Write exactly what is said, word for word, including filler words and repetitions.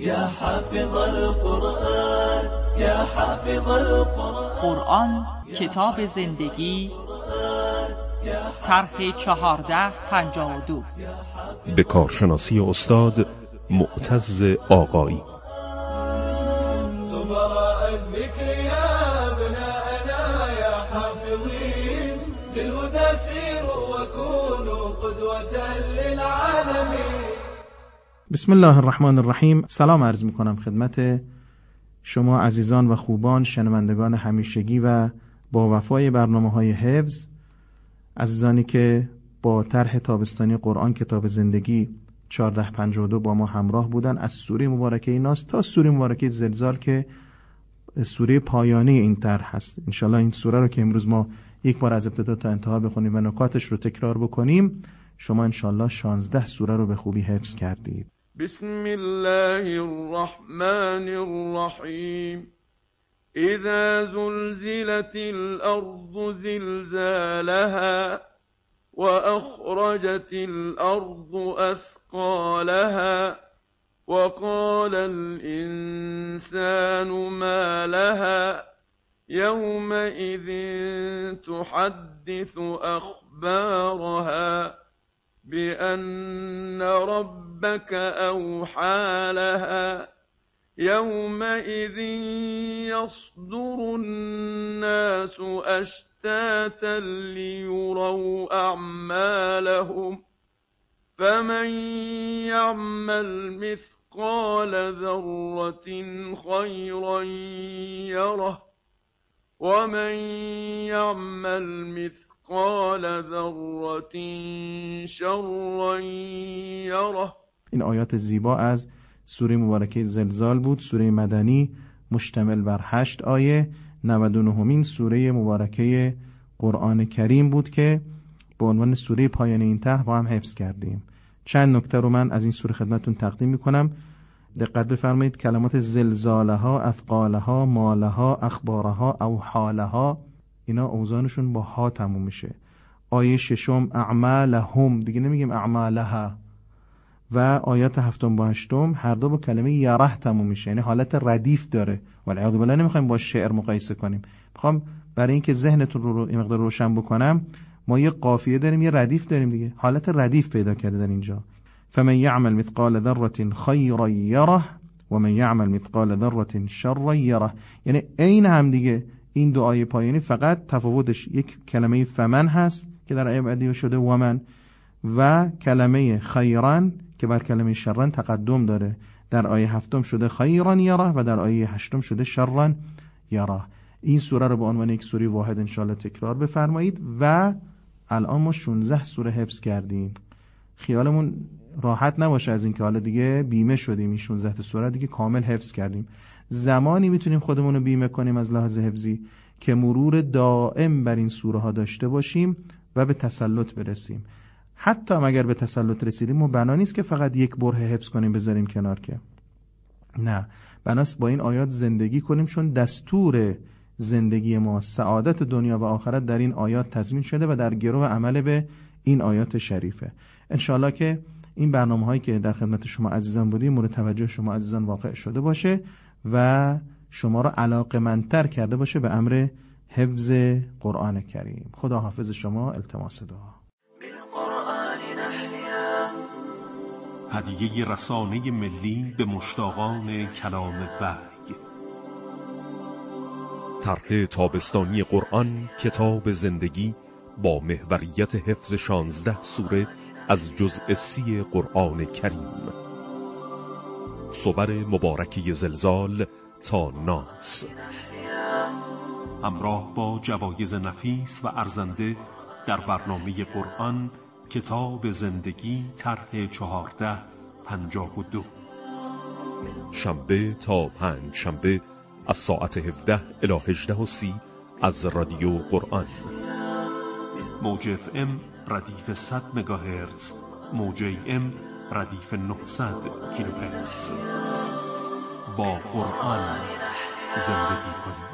یا حافظ القرآن یا حافظ القرآن. قرآن کتاب زندگی، طرح چهارده پنجاه و دو، به کارشناسی استاد معتز آقایی. سفراء الذكر يا ابناءنا يا حافظين للهدى سيروا وكونوا قدوة للعالمين. بسم الله الرحمن الرحیم. سلام عرض می کنم خدمت شما عزیزان و خوبان شنوندگان همیشگی و با وفای برنامه‌های حفظ، عزیزانی که با طرح تابستانی قرآن کتاب زندگی چهارده پنجاه و دو با ما همراه بودن. از سوره مبارکه ناس تا سوره مبارکه زلزال که سوره پایانی این طرح هست. انشالله این سوره رو که امروز ما یک بار از ابتدا تا انتها بخونیم و نکاتش رو تکرار بکنیم، شما انشالله شانزده سوره رو به خوبی حفظ کردید. بسم الله الرحمن الرحیم. اذا زلزلت الارض زلزالها وأخرجت الأرض أثقالها وقال الإنسان ما لها يومئذ تحدث أخبارها بأن ربك أوحى لها يومئذ يصدر الناس أشتاتا ليروا أعمالهم فمن يعمل مثقال ذرة خيرا يره ومن يعمل مثقال ذرة شرا يره. این آیات زیبا از سوره مبارکه زلزال بود، سوره مدنی مشتمل بر هشت آیه، نود و نهمین سوره مبارکه قرآن کریم بود که به عنوان سوره پایان این طرح با هم حفظ کردیم. چند نکته رو من از این سوره خدمتتون تقدیم میکنم. دقت بفرمایید، کلمات زلزالها، اثقالها، مالها، اخبارها، اوحالها، اینا اوزانشون با ها تموم میشه. آیه ششم اعمالهم، دیگه نمیگیم اعمالها، و آیات هفتم با هشتم هر دو با کلمه یره تموم میشه، یعنی حالت ردیف داره. والعیاذ بالله نمیخوایم با شعر مقایسه کنیم. میخوام برای اینکه ذهنتون رو این مقدار روشن بکنم، ما یه قافیه داریم، یه ردیف داریم دیگه، حالت ردیف پیدا کرده در اینجا. فمن یعمل مثقال ذره خیرا یره و من یعمل مثقال ذره شرا یره، یعنی عین هم دیگه. این دو آیه پایانی فقط تفاوتش یک کلمه فمن هست که در آیه بعدی شده ومن، و کلمه خیران که بر کلمه شرن تقدم داره. در آیه هفتم شده خیران یره و در آیه هشتم شده شرن یره. این سوره رو به عنوان یک سوره واحد انشالله تکرار بفرمایید. و الان ما شانزده سوره حفظ کردیم. خیالمون راحت نباشه از این که حالا دیگه بیمه شدیم، این شانزده سوره دیگه کامل حفظ کردیم. زمانی میتونیم خودمون رو بیمه کنیم از لحاظ حفظی که مرور دائم بر این سوره ها داشته باشیم و به تسلط برسیم. حتی اگر به تسلط رسیدیم، ما بنا نیست که فقط یک بره حفظ کنیم بذاریم کنار، که نه، بناست با این آیات زندگی کنیم، چون دستور زندگی ما، سعادت دنیا و آخرت در این آیات تضمین شده و در گرو عمل به این آیات شریفه. انشاءالله که این برنامه هایی که در خدمت شما عزیزان بودیم مورد توجه شما عزیزان واقع شده باشه و شما را علاقه‌مندتر کرده باشه به امر حفظ قرآن کریم. خدا حافظ شما. التماس دعا. هدیه رسانه ملی به مشتاقان کلام وحی. طرح تابستانی قرآن کتاب زندگی با محوریت حفظ شانزده سوره از جزء سی قرآن کریم. صور مبارکه زلزال تا ناس، همراه با جوایز نفیس و ارزنده در برنامه قرآن کتاب زندگی طرح چهارده پنجاه و دو، شنبه تا پنج شنبه از ساعت هفده الی هجده و سی از رادیو قرآن. موج اف ام ردیف صد مگاهرتز، موج ای ام ردیف نهصد کیلوهرتز. با قرآن زندگی کنید.